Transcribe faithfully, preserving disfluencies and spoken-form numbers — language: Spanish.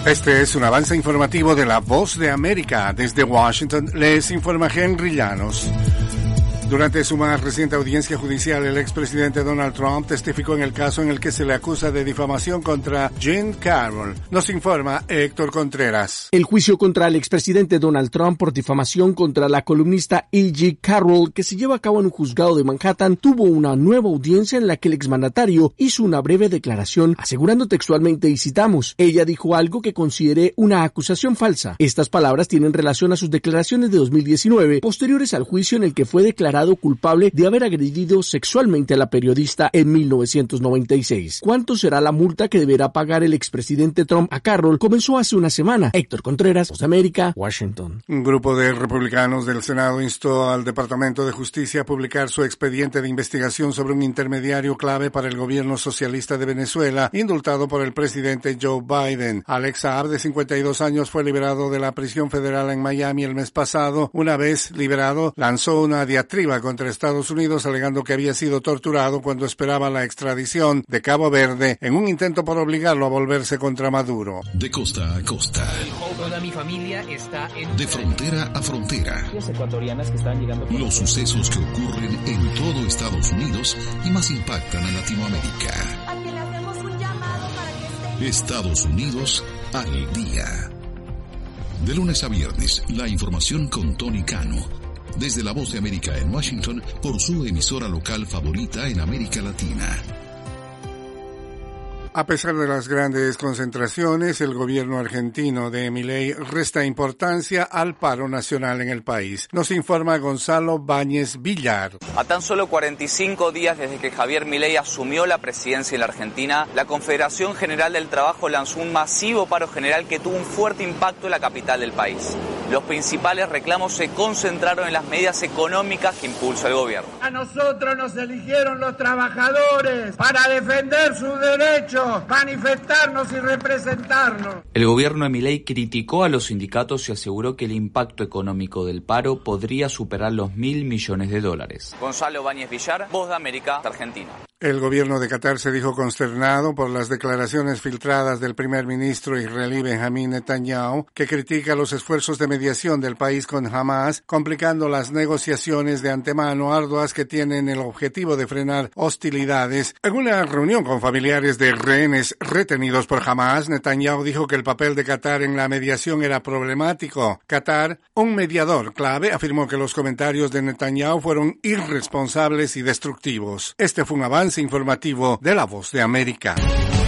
Este es un avance informativo de La Voz de América. Desde Washington les informa Henry Llanos. Durante su más reciente audiencia judicial, el expresidente Donald Trump testificó en el caso en el que se le acusa de difamación contra Jean Carroll. Nos informa Héctor Contreras. El juicio contra el expresidente Donald Trump por difamación contra la columnista E G Carroll, que se lleva a cabo en un juzgado de Manhattan, tuvo una nueva audiencia en la que el exmandatario hizo una breve declaración asegurando textualmente, y citamos, ella dijo algo que consideré una acusación falsa. Estas palabras tienen relación a sus declaraciones de dos mil diecinueve, posteriores al juicio en el que fue declarado culpable de haber agredido sexualmente a la periodista en mil novecientos noventa y seis. ¿Cuánto será la multa que deberá pagar el expresidente Trump a Carroll? Comenzó hace una semana. Héctor Contreras, Voz de América, Washington. Un grupo de republicanos del Senado instó al Departamento de Justicia a publicar su expediente de investigación sobre un intermediario clave para el gobierno socialista de Venezuela, indultado por el presidente Joe Biden. Alex Saab, de cincuenta y dos años, fue liberado de la prisión federal en Miami el mes pasado. Una vez liberado, lanzó una diatriba contra Estados Unidos alegando que había sido torturado cuando esperaba la extradición de Cabo Verde en un intento por obligarlo a volverse contra Maduro. De costa a costa. Toda mi familia está en... De frontera a frontera. Las ecuatorianas que están llegando por... Los sucesos que ocurren en todo Estados Unidos y más impactan a Latinoamérica. Aquí le hacemos un llamado para que esté... Estados Unidos al día. De lunes a viernes, la información con Tony Cano. Desde La Voz de América en Washington, por su emisora local favorita en América Latina. A pesar de las grandes concentraciones, el gobierno argentino de Milei resta importancia al paro nacional en el país. Nos informa Gonzalo Báñez Villar. A tan solo cuarenta y cinco días desde que Javier Milei asumió la presidencia en la Argentina, la Confederación General del Trabajo lanzó un masivo paro general que tuvo un fuerte impacto en la capital del país. Los principales reclamos se concentraron en las medidas económicas que impulsa el gobierno. A nosotros nos eligieron los trabajadores para defender sus derechos, manifestarnos y representarnos. El gobierno de Milei criticó a los sindicatos y aseguró que el impacto económico del paro podría superar los mil millones de dólares. Gonzalo Báñez Villar, Voz de América, Argentina. El gobierno de Qatar se dijo consternado por las declaraciones filtradas del primer ministro israelí Benjamín Netanyahu, que critica los esfuerzos de mediación del país con Hamas, complicando las negociaciones de antemano arduas que tienen el objetivo de frenar hostilidades. En una reunión con familiares de rehenes retenidos por Hamas, Netanyahu dijo que el papel de Qatar en la mediación era problemático. Qatar, un mediador clave, afirmó que los comentarios de Netanyahu fueron irresponsables y destructivos. Este fue un avance informativo de La Voz de América.